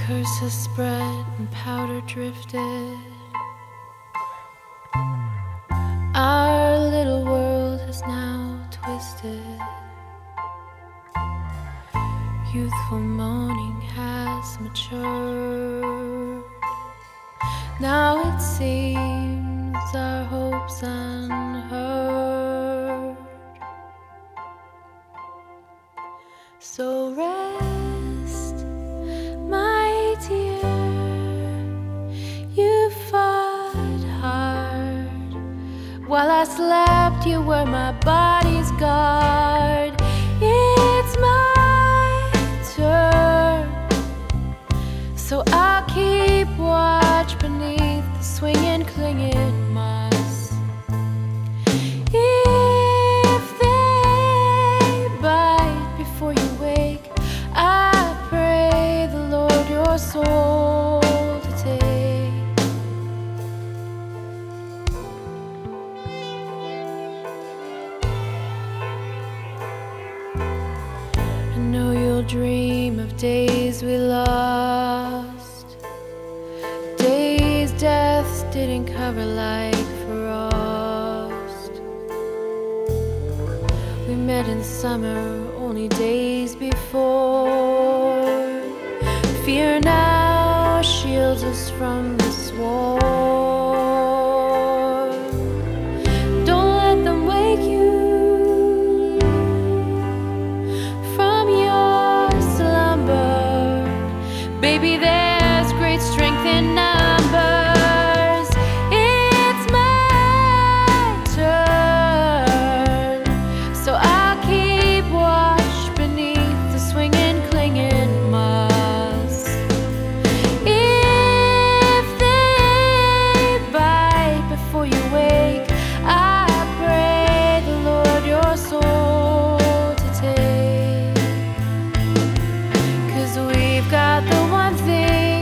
curses spread and powder drifted. Our little world is now twisted. Youthful moaning has matured. Now it seems our hopes unheard. So rest, my dear. You fought hard. While I slept, you were my body's guard. It's my turn, so I'll keep watch beneath the swinging, clinging moss. If they bite before you wake, I pray the Lord your soul to take. I know you'll dream of days we lost, days deaths didn't cover like frost. We met in summer only days before. Fear now shields us from this war. Don't let them wake you from your slumber. Baby, there's great strength in numbers. It's my turn, so I'll keep watch beneath the swinging, clinging moss. If they bite before you wake, I pray the Lord your soul to take. 'Cause we've got the one thing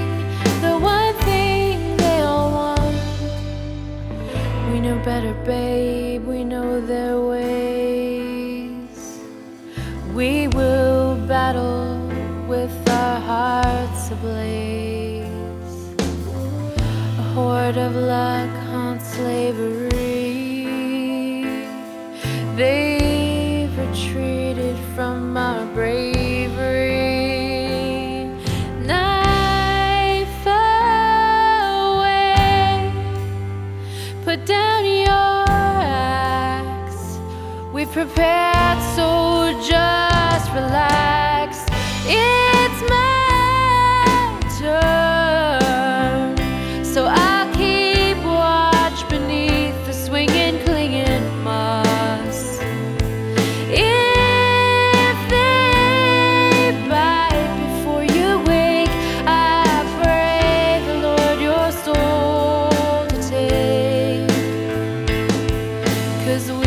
they all want. We know better, babe, we know their ways. We will battle with our hearts ablaze. A horde of luck haunts slavery. They've retreated from our bravery. Knife away, put down your axe. We've prepared, so just relax. It's my turn, so I'll keep watch beneath the swinging, clinging moss. If they bite before you wake, I pray the Lord your soul to take. 'Cause we